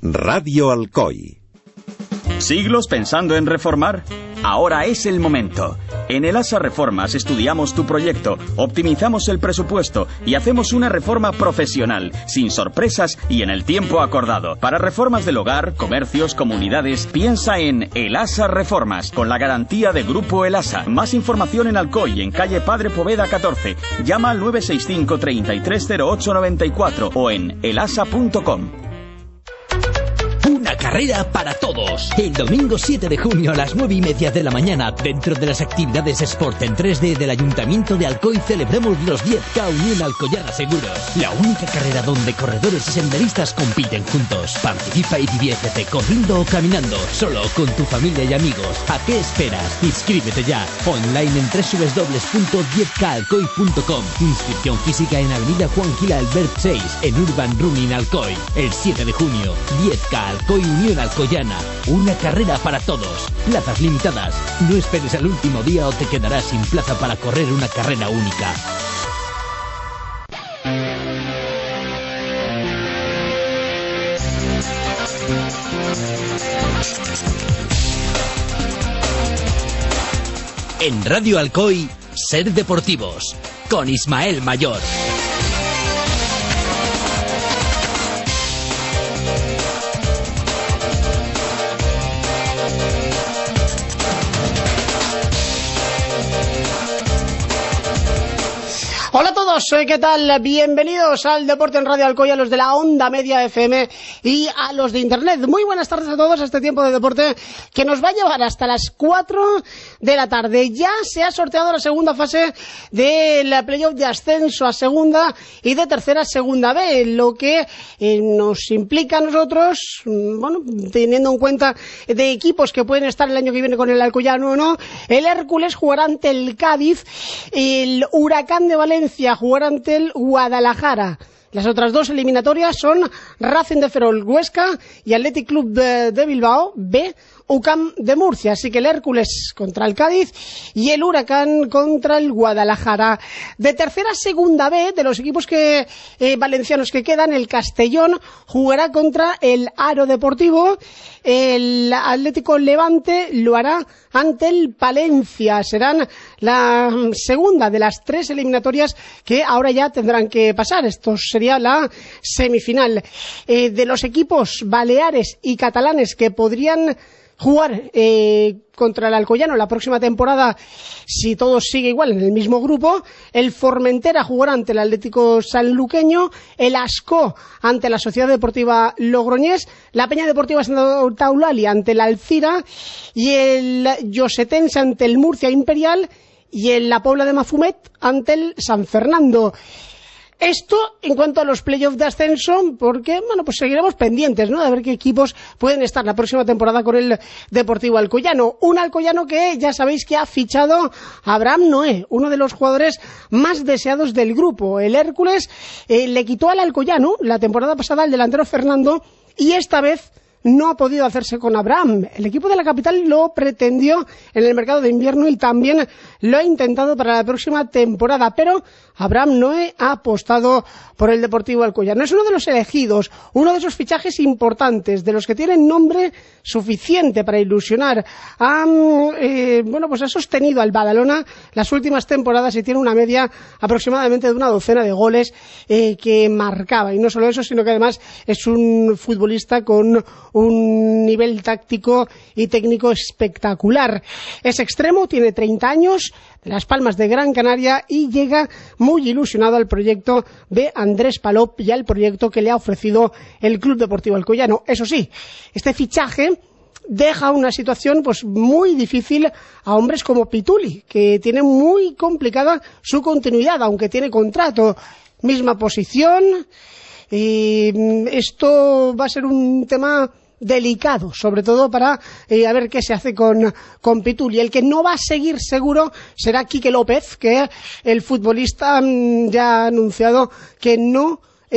Radio Alcoy. ¿Siglos pensando en reformar? Ahora es el momento. En ELASA Reformas estudiamos tu proyecto, optimizamos el presupuesto y hacemos una reforma profesional, sin sorpresas y en el tiempo acordado. Para reformas del hogar, comercios, comunidades, piensa en ELASA Reformas, con la garantía de Grupo ELASA. Más información en Alcoy, en calle Padre Poveda 14. Llama al 965 330894 o en elasa.com. Una carrera para todos. El domingo 7 de junio a las 9:30 de la mañana, dentro de las actividades Sport en 3D del Ayuntamiento de Alcoy, celebramos los 10K Unión Alcoyana Seguros. La única carrera donde corredores y senderistas compiten juntos. Participa y diviértete corriendo o caminando, solo con tu familia y amigos. ¿A qué esperas? Inscríbete ya. Online en www.10kalcoy.com. Inscripción física en Avenida Juan Gil Albert 6, en Urban Running Alcoy. El 7 de junio, 10K Alcoy Unión Alcoyana, una carrera para todos. Plazas limitadas. No esperes al último día o te quedarás sin plaza para correr una carrera única. En Radio Alcoy, Ser Deportivos, con Ismael Mayor. Hola a todos, ¿qué tal? Bienvenidos al Deporte en Radio Alcoy, a los de la Onda Media FM y a los de Internet. Muy buenas tardes a todos a este tiempo de deporte que nos va a llevar hasta las 4 de la tarde. Ya se ha sorteado la segunda fase de la playoff de ascenso a segunda y de tercera a segunda B, lo que nos implica a nosotros, bueno, teniendo en cuenta de equipos que pueden estar el año que viene con el Alcoyano o no, el Hércules jugará ante el Cádiz, el Huracán de Valencia jugar ante el Guadalajara. Las otras dos eliminatorias son Racing de Ferrol Huesca y Athletic Club de Bilbao B, UCAM de Murcia. Así que el Hércules contra el Cádiz y el Huracán contra el Guadalajara. De tercera a segunda B, de los equipos valencianos que quedan, el Castellón jugará contra el Aro Deportivo. El Atlético Levante lo hará ante el Palencia. Serán la segunda de las tres eliminatorias que ahora ya tendrán que pasar. Esto sería la semifinal. De los equipos baleares y catalanes que podrían jugar contra el Alcoyano la próxima temporada, si todo sigue igual en el mismo grupo, el Formentera jugará ante el Atlético Sanluqueño, el Ascó ante la Sociedad Deportiva Logroñés, la Peña Deportiva Santa Eulalia ante la Alcira y el Llosetense ante el Murcia Imperial y el La Pobla de Mafumet ante el San Fernando. Esto en cuanto a los playoffs de ascenso, porque, bueno, pues seguiremos pendientes, ¿no?, de ver qué equipos pueden estar la próxima temporada con el Deportivo Alcoyano. Un Alcoyano que ya sabéis que ha fichado a Abraham Noé, uno de los jugadores más deseados del grupo. El Hércules le quitó al Alcoyano la temporada pasada al delantero Fernando y esta vez no ha podido hacerse con Abraham. El equipo de la capital lo pretendió en el mercado de invierno y también lo ha intentado para la próxima temporada, pero Abraham Noé ha apostado por el Deportivo Alcoyano. Es uno de los elegidos, uno de esos fichajes importantes, de los que tienen nombre suficiente para ilusionar. Pues ha sostenido al Badalona las últimas temporadas y tiene una media aproximadamente de una docena de goles que marcaba. Y no solo eso, sino que además es un futbolista con un nivel táctico y técnico espectacular. Es extremo, tiene 30 años, de Las Palmas de Gran Canaria, y llega muy ilusionado al proyecto de Andrés Palop y al proyecto que le ha ofrecido el Club Deportivo Alcoyano. Eso sí, este fichaje deja una situación pues muy difícil a hombres como Pituli, que tiene muy complicada su continuidad, aunque tiene contrato, misma posición, y esto va a ser un tema delicado, sobre todo para a ver qué se hace con Pituli. El que no va a seguir seguro será Quique López, que el futbolista ya ha anunciado que no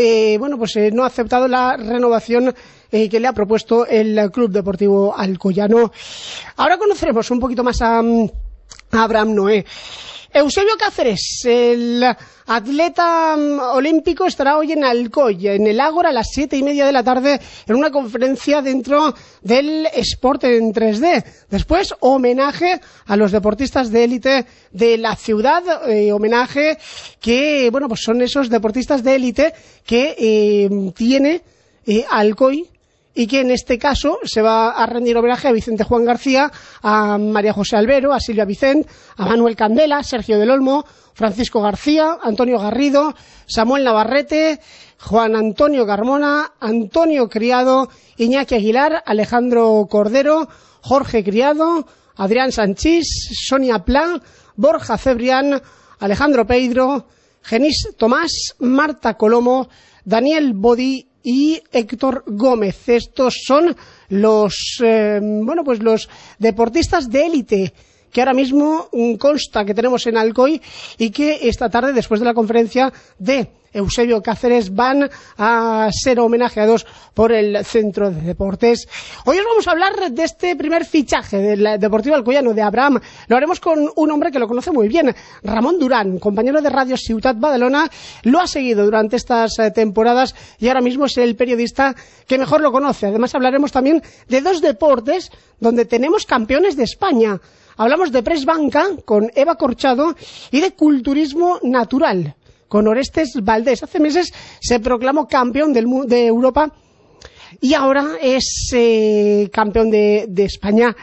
ha aceptado la renovación que le ha propuesto el Club Deportivo Alcoyano. Ahora conoceremos un poquito más a Abraham Noé. Eusebio Cáceres, el atleta olímpico, estará hoy en Alcoy, en el Ágora, a las 7:30 de la tarde, en una conferencia dentro del Sport en 3D. Después, homenaje a los deportistas de élite de la ciudad, homenaje que, bueno, pues son esos deportistas de élite que tiene Alcoy, y que en este caso se va a rendir homenaje a Vicente Juan García, a María José Albero, a Silvia Vicent, a Manuel Candela, Sergio del Olmo, Francisco García, Antonio Garrido, Samuel Navarrete, Juan Antonio Carmona, Antonio Criado, Iñaki Aguilar, Alejandro Cordero, Jorge Criado, Adrián Sanchís, Sonia Plan, Borja Cebrián, Alejandro Pedro, Genís Tomás, Marta Colomo, Daniel Bodi y Héctor Gómez. Estos son los los deportistas de élite que ahora mismo consta que tenemos en Alcoy y que esta tarde, después de la conferencia de Eusebio Cáceres, van a ser homenajeados por el Centro de Deportes. Hoy os vamos a hablar de este primer fichaje del Deportivo Alcoyano, de Abraham. Lo haremos con un hombre que lo conoce muy bien, Ramón Durán, compañero de Radio Ciutat Badalona. Lo ha seguido durante estas temporadas y ahora mismo es el periodista que mejor lo conoce. Además, hablaremos también de dos deportes donde tenemos campeones de España. Hablamos de press banca con Eva Corchado y de culturismo natural con Orestes Valdés. Hace meses se proclamó campeón de Europa y ahora es campeón de España.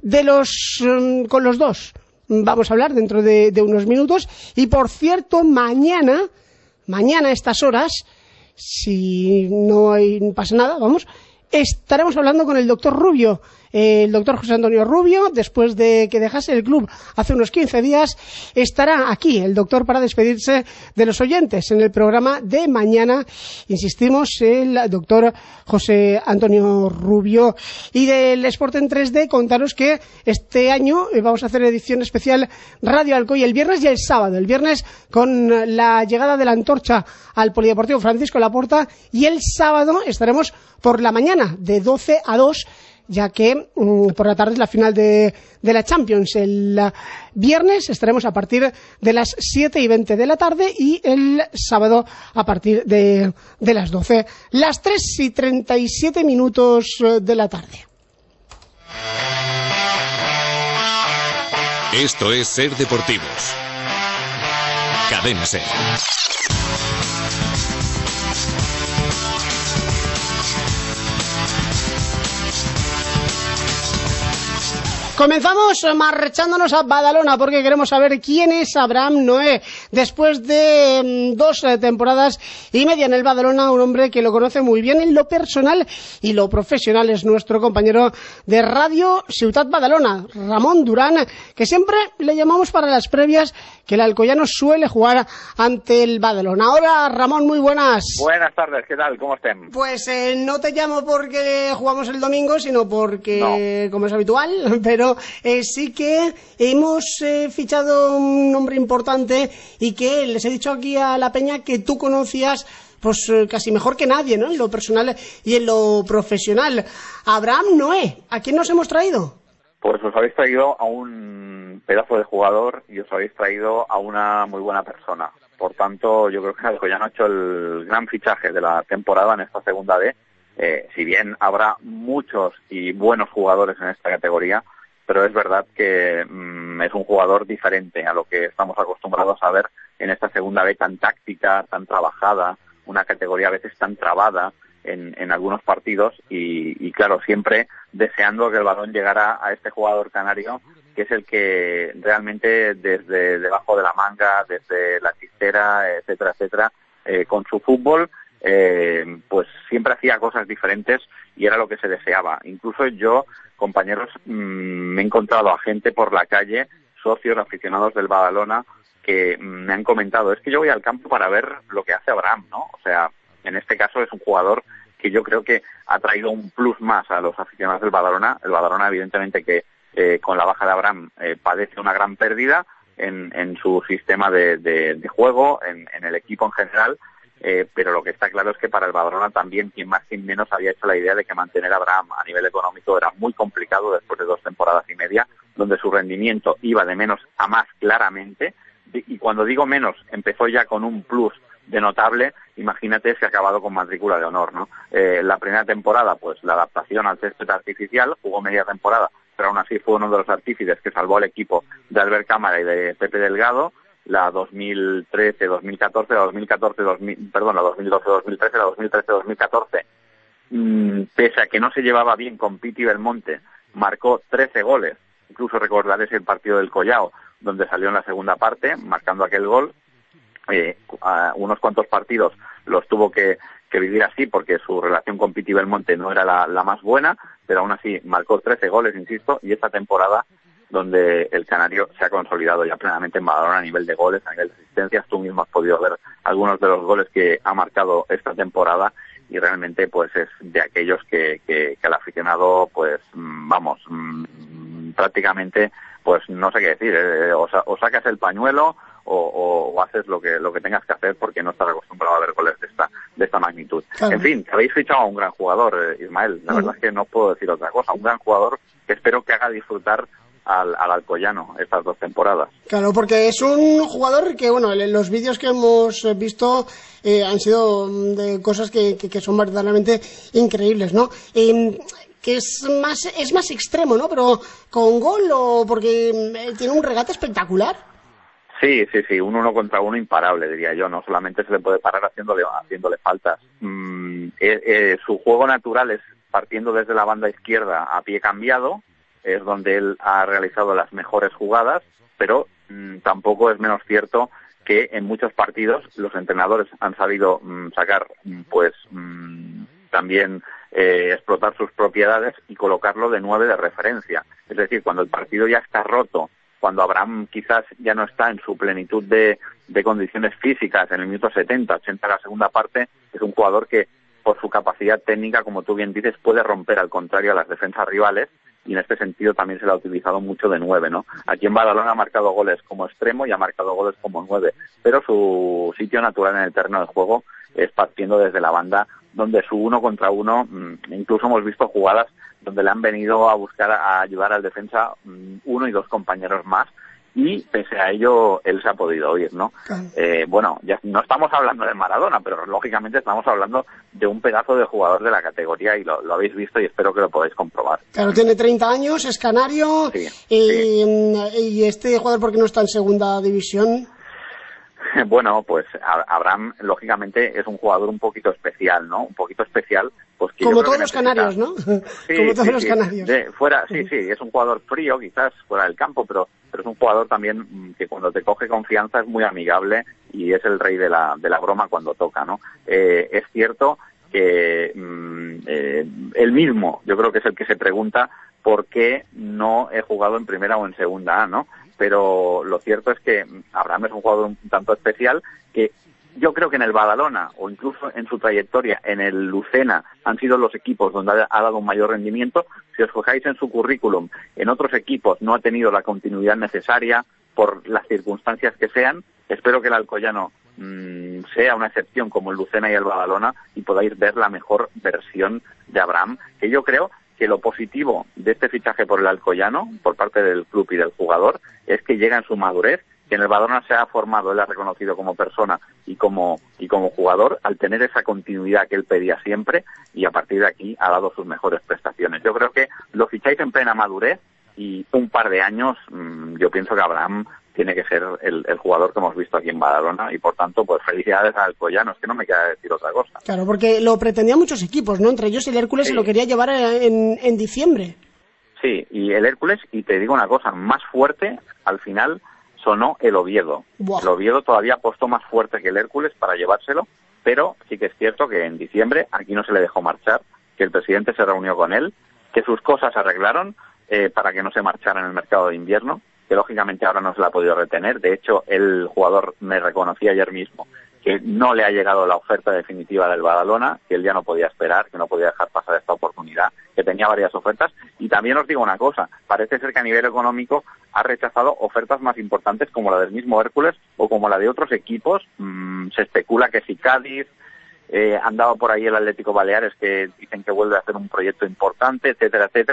Con los dos vamos a hablar dentro de unos minutos. Y por cierto, mañana a estas horas, si no pasa nada, estaremos hablando con el doctor Rubio, el doctor José Antonio Rubio. Después de que dejase el club hace unos 15 días, estará aquí el doctor para despedirse de los oyentes en el programa de mañana. Insistimos, el doctor José Antonio Rubio. Y del Sport en 3D, contaros que este año vamos a hacer edición especial Radio Alcoy el viernes y el sábado. El viernes con la llegada de la antorcha al Polideportivo Francisco Laporta, y el sábado estaremos por la mañana de 12 a 2, ya que por la tarde es la final de la Champions. El viernes estaremos a partir de las 7:20 de la tarde y el sábado a partir de las 12, las 3:37 de la tarde. Esto es Ser Deportivos. Cadena Ser. Comenzamos marchándonos a Badalona porque queremos saber quién es Abraham Noé. Después de 2 temporadas y media en el Badalona, un hombre que lo conoce muy bien en lo personal y lo profesional es nuestro compañero de Radio Ciutat Badalona, Ramón Durán, que siempre le llamamos para las previas, que el alcoyano suele jugar ante el Badalona. Hola Ramón, muy buenas. Buenas tardes, ¿qué tal? ¿Cómo estén? Pues no te llamo porque jugamos el domingo, sino porque, no, como es habitual, pero sí que hemos fichado un hombre importante y que les he dicho aquí a la peña que tú conocías pues casi mejor que nadie, ¿no? En lo personal y en lo profesional. Abraham Noé, ¿a quién nos hemos traído? Pues os habéis traído a un pedazo de jugador y os habéis traído a una muy buena persona. Por tanto, yo creo que Alcoyano ha hecho el gran fichaje de la temporada en esta segunda B. Si bien habrá muchos y buenos jugadores en esta categoría, pero es verdad que es un jugador diferente a lo que estamos acostumbrados a ver en esta segunda B, tan táctica, tan trabajada, una categoría a veces tan trabada en algunos partidos y claro, siempre deseando que el balón llegara a este jugador canario, que es el que realmente desde debajo de la manga, desde la chistera, etcétera, etcétera, con su fútbol, pues siempre hacía cosas diferentes y era lo que se deseaba. Incluso yo, compañeros, me he encontrado a gente por la calle, socios, aficionados del Badalona, que me han comentado, es que yo voy al campo para ver lo que hace Abraham, ¿no? O sea, en este caso es un jugador que yo creo que ha traído un plus más a los aficionados del Badalona. El Badalona, evidentemente, que con la baja de Abraham padece una gran pérdida en su sistema de juego, en el equipo en general, pero lo que está claro es que para el Badalona también, quien más quien menos, había hecho la idea de que mantener a Abraham a nivel económico era muy complicado después de 2 temporadas y media, donde su rendimiento iba de menos a más claramente, y cuando digo menos, empezó ya con un plus de notable. Imagínate si ha acabado con matrícula de honor, ¿no? La primera temporada, pues la adaptación al césped artificial, jugó media temporada, pero aún así fue uno de los artífices que salvó al equipo de Albert Cámara y de Pepe Delgado. La 2013-2014, la 2012-2013, la 2013-2014, pese a que no se llevaba bien con Piti Belmonte, marcó 13 goles. Incluso recordaréis el partido del Collao, donde salió en la segunda parte, marcando aquel gol. Unos cuantos partidos los tuvo que vivir así, porque su relación con Piti Belmonte no era la más buena, pero aún así marcó 13 goles, insisto, y esta temporada, donde el canario se ha consolidado ya plenamente en Badalona a nivel de goles, a nivel de asistencias. Tú mismo has podido ver algunos de los goles que ha marcado esta temporada, y realmente pues es de aquellos que el aficionado, pues vamos, prácticamente, pues no sé qué decir, o sacas el pañuelo o haces lo que tengas que hacer, porque no estás acostumbrado a ver goles de esta magnitud. Claro. En fin, habéis fichado a un gran jugador, Ismael, la verdad es que no puedo decir otra cosa, un gran jugador que espero que haga disfrutar al Alcoyano estas 2 temporadas. Claro, porque es un jugador que, bueno, los vídeos que hemos visto han sido de cosas que son verdaderamente increíbles, ¿no? Que es más extremo, ¿no? Pero con gol, o porque tiene un regate espectacular. Sí, un 1 contra 1 imparable, diría yo. No solamente se le puede parar haciéndole faltas. Su juego natural es partiendo desde la banda izquierda a pie cambiado, es donde él ha realizado las mejores jugadas, pero tampoco es menos cierto que en muchos partidos los entrenadores han sabido sacar, pues también explotar sus propiedades y colocarlo de 9 de referencia. Es decir, cuando el partido ya está roto, cuando Abraham quizás ya no está en su plenitud de condiciones físicas, en el minuto 70, 80 de la segunda parte, es un jugador que, por su capacidad técnica, como tú bien dices, puede romper al contrario a las defensas rivales, y en este sentido también se le ha utilizado mucho de 9, ¿no? Aquí en Badalona ha marcado goles como extremo y ha marcado goles como 9, pero su sitio natural en el terreno de juego es partiendo desde la banda, donde su 1 contra 1, incluso hemos visto jugadas donde le han venido a buscar a ayudar al defensa 1 y 2 compañeros más, y pese a ello él se ha podido ir, ¿no? Bueno, ya no estamos hablando de Maradona, pero lógicamente estamos hablando de un pedazo de jugador de la categoría, y lo habéis visto y espero que lo podáis comprobar. Claro, tiene 30 años, es canario, sí. Y este jugador, ¿por qué no está en segunda división? Bueno, pues Abraham, lógicamente, es un jugador un poquito especial, ¿no? Un poquito especial, pues que como todos los canarios, ¿no? Sí, como todos los canarios. Sí, es un jugador frío, quizás, fuera del campo, pero es un jugador también que cuando te coge confianza es muy amigable y es el rey de la broma cuando toca, ¿no? Es cierto que él mismo, yo creo que es el que se pregunta por qué no he jugado en primera o en segunda A, ¿no? Pero lo cierto es que Abraham es un jugador un tanto especial, que yo creo que en el Badalona, o incluso en su trayectoria en el Lucena, han sido los equipos donde ha dado un mayor rendimiento. Si os fijáis en su currículum, en otros equipos no ha tenido la continuidad necesaria por las circunstancias que sean. Espero que el Alcoyano sea una excepción como el Lucena y el Badalona, y podáis ver la mejor versión de Abraham, que yo creo que lo positivo de este fichaje por el Alcoyano, por parte del club y del jugador, es que llega en su madurez, que en el Badalona se ha formado, él ha reconocido como persona y como jugador, al tener esa continuidad que él pedía siempre, y a partir de aquí ha dado sus mejores prestaciones. Yo creo que lo ficháis en plena madurez, y un par de años, yo pienso que Abraham tiene que ser el jugador que hemos visto aquí en Badalona, y por tanto, pues felicidades al Alcoyano, es que no me queda decir otra cosa. Claro, porque lo pretendían muchos equipos, ¿no? Entre ellos el Hércules, sí. Se lo quería llevar en diciembre. Sí, y el Hércules, y te digo una cosa, más fuerte, al final sonó el Oviedo. Buah. El Oviedo todavía apostó más fuerte que el Hércules para llevárselo, pero sí que es cierto que en diciembre aquí no se le dejó marchar, que el presidente se reunió con él, que sus cosas se arreglaron para que no se marchara en el mercado de invierno, que lógicamente ahora no se la ha podido retener. De hecho, el jugador me reconocía ayer mismo que no le ha llegado la oferta definitiva del Badalona, que él ya no podía esperar, que no podía dejar pasar esta oportunidad, que tenía varias ofertas. Y también os digo una cosa, parece ser que a nivel económico ha rechazado ofertas más importantes como la del mismo Hércules o como la de otros equipos. Se especula que si Cádiz, andaba por ahí el Atlético Baleares, que dicen que vuelve a hacer un proyecto importante, etcétera, etcétera.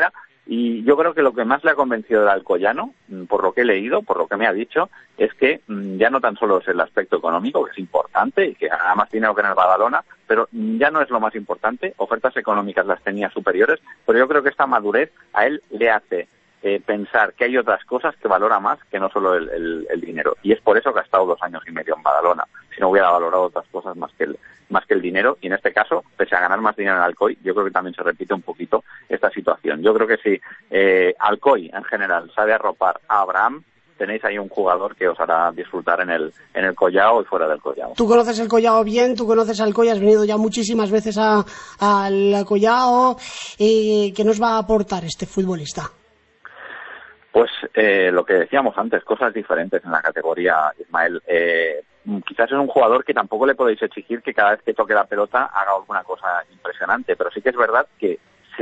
Y yo creo que lo que más le ha convencido del alcoyano, por lo que he leído, por lo que me ha dicho, es que ya no tan solo es el aspecto económico, que es importante y que gana más dinero que en el Badalona, pero ya no es lo más importante. Ofertas económicas las tenía superiores, pero yo creo que esta madurez a él le hace pensar que hay otras cosas que valora más que no solo el dinero. Y es por eso que ha estado 2 años y medio en Badalona. Si no hubiera valorado otras cosas más que el dinero, y en este caso, pese a ganar más dinero en Alcoy, yo creo que también se repite un poquito esta situación. Yo creo que si Alcoy en general sabe arropar a Abraham, tenéis ahí un jugador que os hará disfrutar en el Collao y fuera del Collao. Tú conoces el Collao bien, tú conoces Alcoy, has venido ya muchísimas veces al Collao. ¿Qué nos va a aportar este futbolista? Pues lo que decíamos antes, cosas diferentes en la categoría, Ismael. Quizás es un jugador que tampoco le podéis exigir que cada vez que toque la pelota haga alguna cosa impresionante, pero sí que es verdad que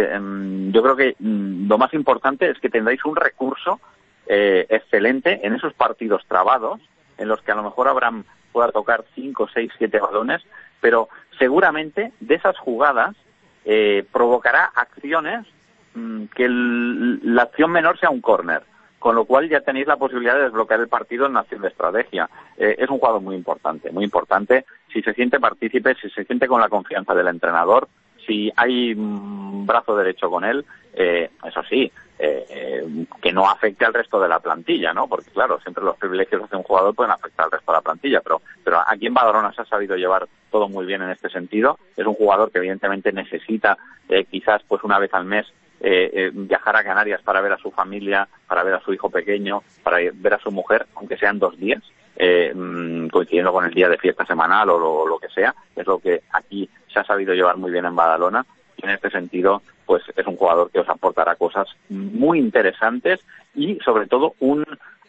yo creo que lo más importante es que tendréis un recurso excelente en esos partidos trabados, en los que a lo mejor Abraham pueda tocar 5, 6, 7 balones, pero seguramente de esas jugadas provocará acciones que la acción menor sea un córner, con lo cual ya tenéis la posibilidad de desbloquear el partido en la acción de estrategia. Es un jugador muy importante, si se siente partícipe, si se siente con la confianza del entrenador, si hay brazo derecho con él, eso sí, que no afecte al resto de la plantilla, ¿no? Porque claro, siempre los privilegios de un jugador pueden afectar al resto de la plantilla, pero aquí en Badalona se ha sabido llevar todo muy bien en este sentido. Es un jugador que evidentemente necesita quizás pues una vez al mes viajar a Canarias para ver a su familia, para ver a su hijo pequeño, para ver a su mujer, aunque sean 2 días, coincidiendo con el día de fiesta semanal o lo que sea. Es lo que aquí se ha sabido llevar muy bien en Badalona, y en este sentido pues es un jugador que os aportará cosas muy interesantes y sobre todo un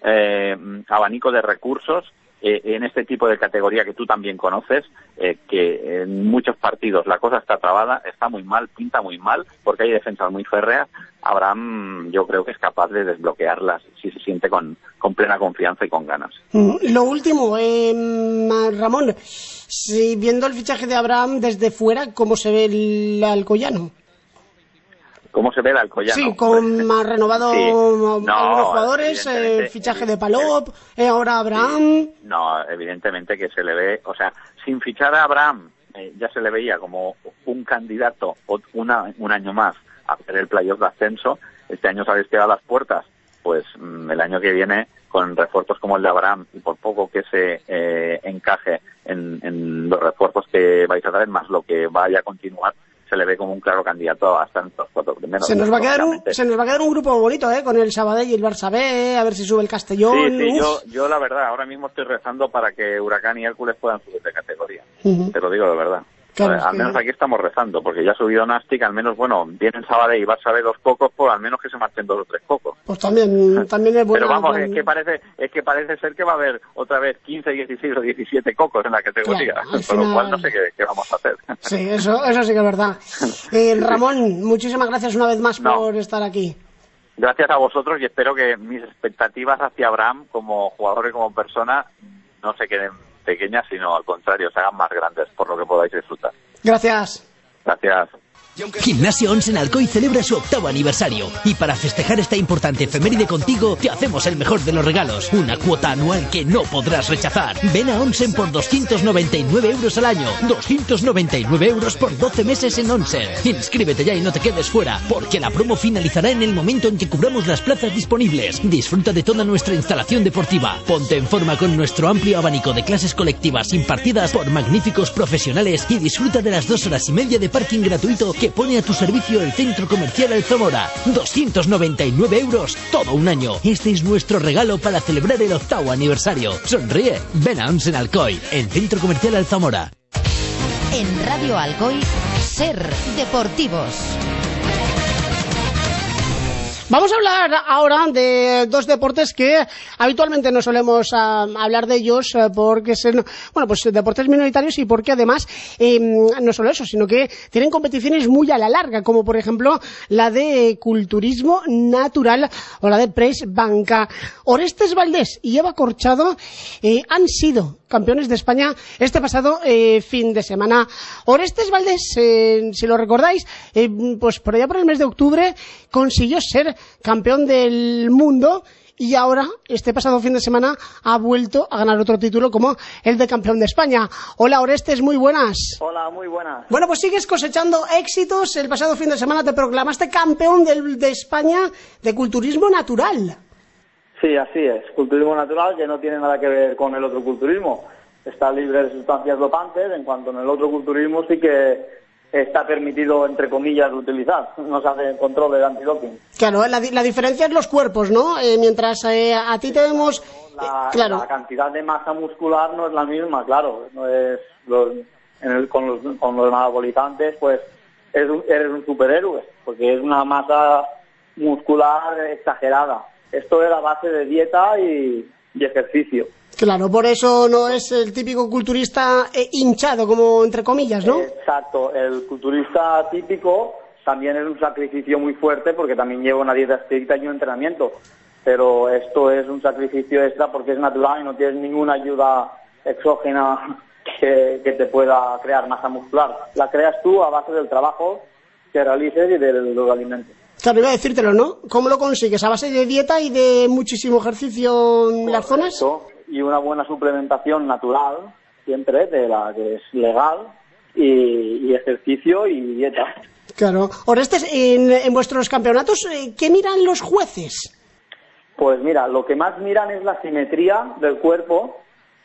abanico de recursos en este tipo de categoría que tú también conoces, que en muchos partidos la cosa está trabada, está muy mal, pinta muy mal, porque hay defensas muy férreas. Abraham yo creo que es capaz de desbloquearlas si se siente con plena confianza y con ganas. Lo último, Ramón, si viendo el fichaje de Abraham desde fuera, ¿cómo se ve el alcoyano? ¿Cómo se ve el alcoyano? Sí, con más renovado sí. algunos jugadores, el fichaje de Palop, ahora Abraham. No, evidentemente que se le ve, o sea, sin fichar a Abraham ya se le veía como un candidato un año más a hacer el playoff de ascenso. Este año sabéis que da las puertas, pues el año que viene con refuerzos como el de Abraham, y por poco que se encaje en los refuerzos que vais a traer, más lo que vaya a continuar, se le ve como un claro candidato hasta en los 4 primeros. Se nos va a quedar un grupo bonito, con el Sabadell y el Barça B, a ver si sube el Castellón. Sí, yo la verdad, ahora mismo estoy rezando para que Huracán y Hércules puedan subir de categoría. Te lo digo de verdad. Claro, al menos aquí estamos rezando, porque ya ha subido Nastic, al menos, bueno, vienen Sabadell y Barça B 2 cocos, pues al menos que se marchen 2 o 3 cocos. Pues también es bueno. Pero vamos, es que parece ser que va a haber otra vez 15, 16 o 17 cocos en la categoría, claro, con lo cual no sé qué vamos a hacer. Sí, eso sí que es verdad. Ramón, muchísimas gracias una vez más por estar aquí. Gracias a vosotros, y espero que mis expectativas hacia Abraham como jugador y como persona no se queden pequeñas, sino al contrario, se hagan más grandes, por lo que podáis disfrutar. Gracias. Gracias. Gimnasio Once en Alcoy celebra su 8º aniversario y para festejar esta importante efeméride contigo te hacemos el mejor de los regalos, una cuota anual que no podrás rechazar. Ven a Onsen por 299 euros al año, 299 euros por 12 meses en Onsen. Inscríbete ya y no te quedes fuera, porque la promo finalizará en el momento en que cubramos las plazas disponibles. Disfruta de toda nuestra instalación deportiva, ponte en forma con nuestro amplio abanico de clases colectivas impartidas por magníficos profesionales y disfruta de las 2 horas y media de parking gratuito que pone a tu servicio el Centro Comercial Alzamora. 299 euros todo un año. Este es nuestro regalo para celebrar el 8º aniversario. Sonríe. Ven a Onsen Alcoy, en Centro Comercial Alzamora. En Radio Alcoy, Ser Deportivos. Vamos a hablar ahora de dos deportes que habitualmente no solemos hablar de ellos porque son, bueno, pues deportes minoritarios y porque además no solo eso, sino que tienen competiciones muy a la larga, como por ejemplo la de culturismo natural o la de press banca. Orestes Valdés y Eva Corchado han sido campeones de España este pasado fin de semana. Orestes Valdés, si lo recordáis, pues por allá por el mes de octubre consiguió ser campeón del mundo y ahora, este pasado fin de semana, ha vuelto a ganar otro título como el de campeón de España. Hola Orestes, muy buenas. Hola, muy buenas. Bueno, pues sigues cosechando éxitos. El pasado fin de semana te proclamaste campeón de España de culturismo natural. Sí, así es. Culturismo natural que no tiene nada que ver con el otro culturismo. Está libre de sustancias dopantes, en cuanto en el otro culturismo sí que está permitido, entre comillas, utilizar. No se hace control del antidoping. Claro, la diferencia es los cuerpos, ¿no? Mientras a ti te vemos... claro. La cantidad de masa muscular no es la misma, claro. No es con los anabolizantes, pues eres un superhéroe, porque es una masa muscular exagerada. Esto es a base de dieta y ejercicio. Claro, por eso no es el típico culturista hinchado, como entre comillas, ¿no? Exacto, el culturista típico también es un sacrificio muy fuerte porque también lleva una dieta estricta y un entrenamiento, pero esto es un sacrificio extra porque es natural y no tienes ninguna ayuda exógena que te pueda crear masa muscular. La creas tú a base del trabajo que realices y de los alimentos. Claro, iba a decírtelo, ¿no? ¿Cómo lo consigues? ¿A base de dieta y de muchísimo ejercicio en las zonas? Y una buena suplementación natural, siempre, de la que es legal, y ejercicio y dieta. Claro. Orestes, en vuestros campeonatos, ¿qué miran los jueces? Pues mira, lo que más miran es la simetría del cuerpo,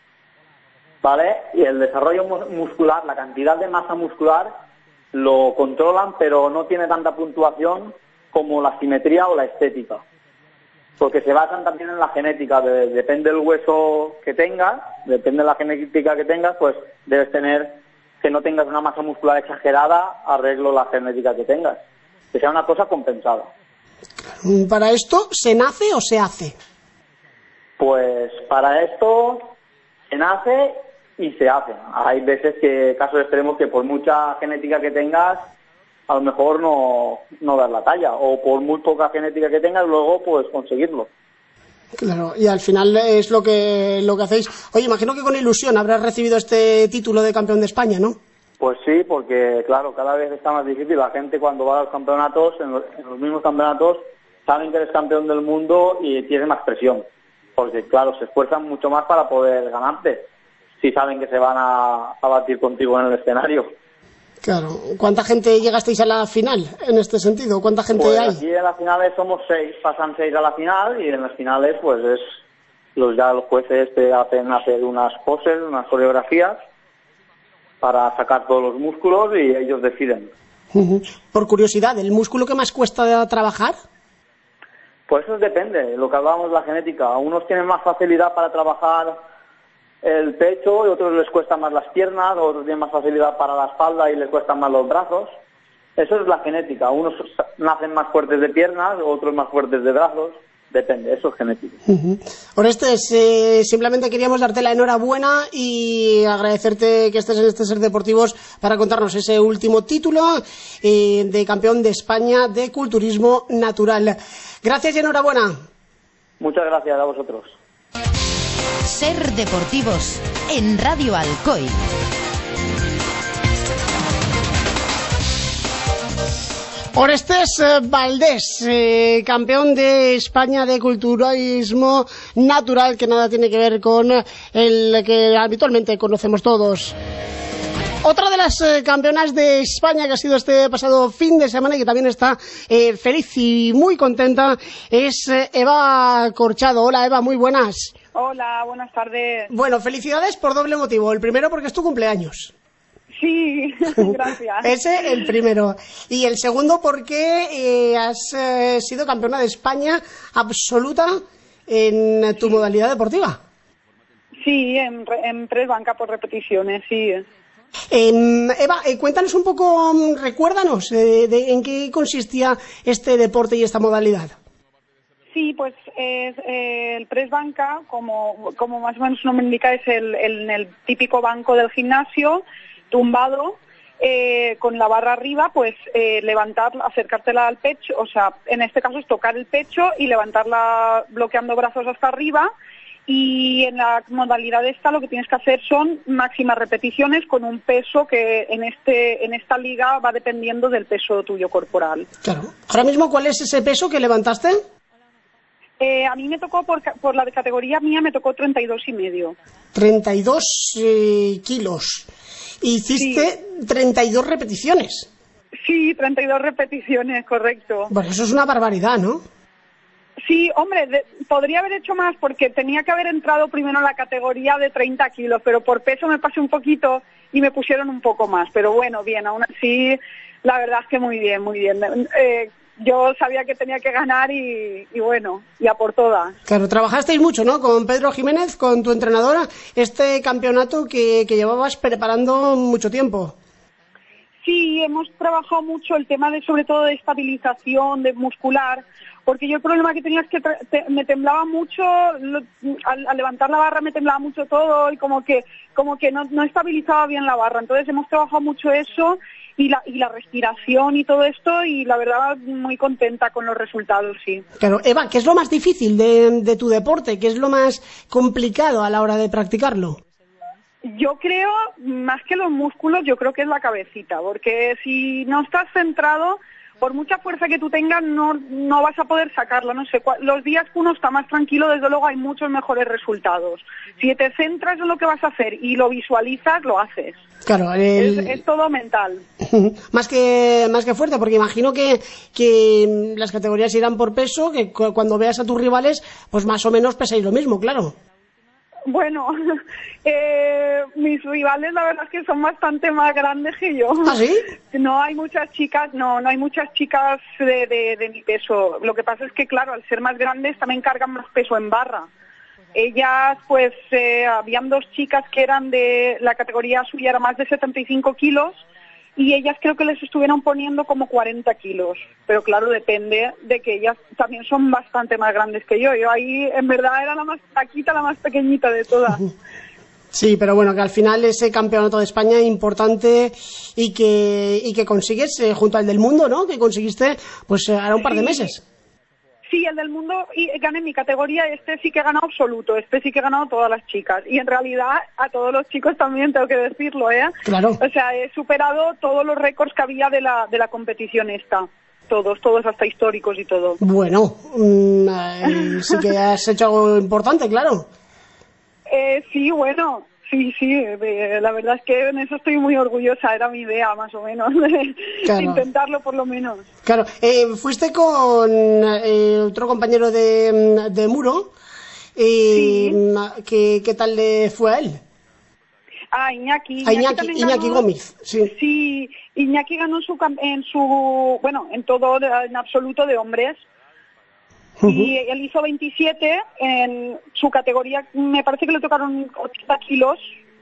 ¿vale? Y el desarrollo muscular, la cantidad de masa muscular, lo controlan, pero no tiene tanta puntuación como la simetría o la estética. Porque se basan también en la genética, depende del hueso que tengas, depende de la genética que tengas, pues debes tener, que no tengas una masa muscular exagerada, arreglo la genética que tengas, que sea una cosa compensada. ¿Para esto se nace o se hace? Pues para esto se nace y se hace. Hay veces que, casos extremos, que por mucha genética que tengas, a lo mejor no das la talla, o por muy poca genética que tengas, luego puedes conseguirlo. Claro, y al final es lo que hacéis. Oye, imagino que con ilusión habrás recibido este título de campeón de España, ¿no? Pues sí, porque claro, cada vez está más difícil. La gente cuando va a los campeonatos, en los mismos campeonatos, saben que eres campeón del mundo y tienes más presión. Porque claro, se esfuerzan mucho más para poder ganarte, si saben que se van a batir contigo en el escenario. Claro. ¿Cuánta gente llegasteis a la final en este sentido? ¿Cuánta gente pues hay? Aquí en las finales somos 6, pasan 6 a la final, y en las finales pues los jueces te hacen hacer unas poses, unas coreografías para sacar todos los músculos y ellos deciden. Por curiosidad, ¿el músculo que más cuesta trabajar? Pues eso depende, lo que hablábamos de la genética. Unos tienen más facilidad para trabajar el pecho, y otros les cuesta más las piernas, otros tienen más facilidad para la espalda y les cuestan más los brazos. Eso es la genética. Unos nacen más fuertes de piernas, otros más fuertes de brazos. Depende, eso es genético. Orestes, simplemente queríamos darte la enhorabuena y agradecerte que estés en este Ser Deportivos para contarnos ese último título de campeón de España de culturismo natural. Gracias y enhorabuena. Muchas gracias a vosotros. Ser Deportivos en Radio Alcoy. Orestes Valdés, campeón de España de culturismo natural, que nada tiene que ver con el que habitualmente conocemos todos. Otra de las campeonas de España que ha sido este pasado fin de semana y que también está feliz y muy contenta es Eva Corchado. Hola Eva, muy buenas. Hola, buenas tardes. Bueno, felicidades por doble motivo. El primero porque es tu cumpleaños. Sí, gracias. Ese el primero. Y el segundo porque has sido campeona de España absoluta en tu modalidad deportiva. Sí, en press banca por repeticiones, sí. Eva, cuéntanos un poco, recuérdanos en qué consistía este deporte y esta modalidad. Sí, pues el press banca, como más o menos su nombre indica, es el típico banco del gimnasio, tumbado, con la barra arriba, pues levantarla, acercártela al pecho, o sea, en este caso es tocar el pecho y levantarla bloqueando brazos hasta arriba. Y en la modalidad esta lo que tienes que hacer son máximas repeticiones con un peso que en esta liga va dependiendo del peso tuyo corporal. Claro. Ahora mismo, ¿cuál es ese peso que levantaste? A mí me tocó, por la de categoría mía, me tocó 32,5. 32 kilos. Hiciste 32 repeticiones. Sí, 32 repeticiones, correcto. Bueno, eso es una barbaridad, ¿no? Sí, hombre, podría haber hecho más porque tenía que haber entrado primero en la categoría de 30 kilos, pero por peso me pasé un poquito y me pusieron un poco más. Pero bueno, bien, aún así, la verdad es que muy bien, muy bien. Yo sabía que tenía que ganar y bueno, y a por todas. Claro, trabajasteis mucho, ¿no? Con Pedro Jiménez, con tu entrenadora, este campeonato que llevabas preparando mucho tiempo. Sí, hemos trabajado mucho el tema sobre todo de estabilización, de muscular, porque yo el problema que tenía es que me temblaba mucho, al levantar la barra me temblaba mucho todo y como que no estabilizaba bien la barra. Entonces hemos trabajado mucho eso y la respiración y todo esto, y la verdad muy contenta con los resultados, sí. Claro, Eva, ¿qué es lo más difícil de tu deporte? ¿Qué es lo más complicado a la hora de practicarlo? Yo creo, más que los músculos, yo creo que es la cabecita, porque si no estás centrado, por mucha fuerza que tú tengas, no vas a poder sacarla. No sé, los días que uno está más tranquilo, desde luego hay muchos mejores resultados. Si te centras en lo que vas a hacer y lo visualizas, lo haces. Claro, es todo mental. Más que fuerte, porque imagino que las categorías irán por peso, que cuando veas a tus rivales, pues más o menos pesáis lo mismo, claro. Bueno, mis rivales la verdad es que son bastante más grandes que yo. ¿Ah, sí? No hay muchas chicas, no hay muchas chicas de mi peso. Lo que pasa es que, claro, al ser más grandes también cargan más peso en barra. Ellas, pues, habían 2 chicas que eran de la categoría suya, era más de 75 kilos, y ellas creo que les estuvieron poniendo como 40 kilos. Pero claro, depende de que ellas también son bastante más grandes que yo. Yo ahí, en verdad, era la más taquita, la más pequeñita de todas. Sí, pero bueno, que al final ese campeonato de España es importante y que consigues, junto al del mundo, ¿no? Que conseguiste, pues, ahora un par de meses. Sí, el del mundo, y gané mi categoría, sí que he ganado absoluto, sí que he ganado todas las chicas. Y en realidad a todos los chicos también tengo que decirlo, ¿eh? Claro. O sea, he superado todos los récords que había de la competición esta. Todos hasta históricos y todo. Bueno, sí que has hecho algo importante, claro. Sí, bueno, sí, la verdad es que en eso estoy muy orgullosa, era mi idea más o menos, claro. Intentarlo por lo menos. Claro, fuiste con otro compañero de Muro, sí. ¿Qué tal le fue a él? Iñaki Iñaki Gómez, sí. Sí, Iñaki ganó en todo, en absoluto de hombres. Uh-huh. Y él hizo 27 en su categoría, me parece que le tocaron 80 kilos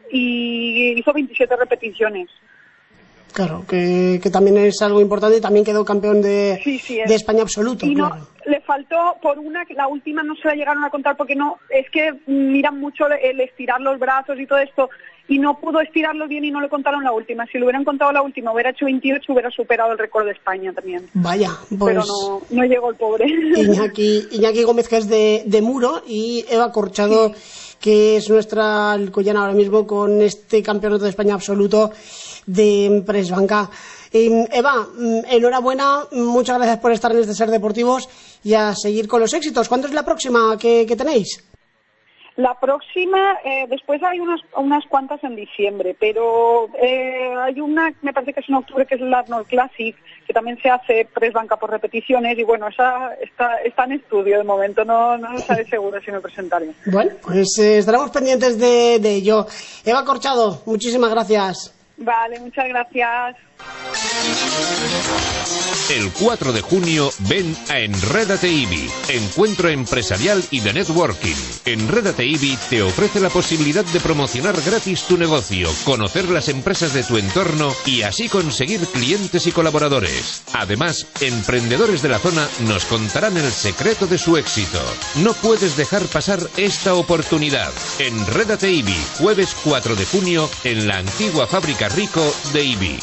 y hizo 27 repeticiones. Claro, que también es algo importante y también quedó campeón de España absoluto. Y claro. No, le faltó por la última no se la llegaron a contar porque no, es que miran mucho el estirar los brazos y todo esto y no pudo estirarlos bien y no le contaron la última. Si le hubieran contado la última, hubiera hecho 28, hubiera superado el récord de España también. Vaya, pues... Pero no llegó el pobre. Iñaki Gómez, que es de Muro, y Eva Corchado, que es nuestra alcoyana ahora mismo con este campeonato de España absoluto de press banca. Eva, enhorabuena, muchas gracias por estar en este Ser Deportivos y a seguir con los éxitos. ¿Cuándo es la próxima que tenéis? La próxima, después hay unas cuantas en diciembre, pero hay una, me parece que es en octubre, que es el Arnold Classic, que también se hace press banca por repeticiones, y bueno, esa está en estudio de momento, no sabe seguro si me presentaré. Bueno, pues estaremos pendientes de ello. Eva Corchado, muchísimas gracias. Vale, muchas gracias. El 4 de junio ven a Enrédate IBI, encuentro empresarial y de networking. Enrédate IBI te ofrece la posibilidad de promocionar gratis tu negocio, conocer las empresas de tu entorno y así conseguir clientes y colaboradores. Además, emprendedores de la zona nos contarán el secreto de su éxito. No puedes dejar pasar esta oportunidad. Enrédate IBI, jueves 4 de junio en la antigua fábrica Rico de IBI.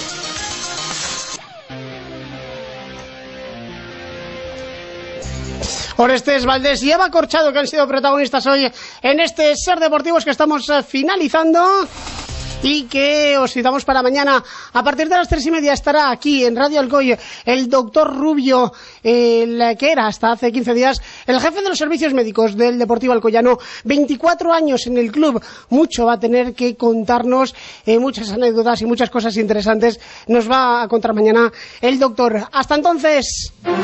Orestes Valdés y Eva Corchado, que han sido protagonistas hoy en este Ser Deportivos que estamos finalizando y que os citamos para mañana. A partir de las 3:30 estará aquí en Radio Alcoy el doctor Rubio, el que era hasta hace 15 días el jefe de los servicios médicos del Deportivo Alcoyano. 24 años en el club, mucho va a tener que contarnos, muchas anécdotas y muchas cosas interesantes nos va a contar mañana el doctor. Hasta entonces.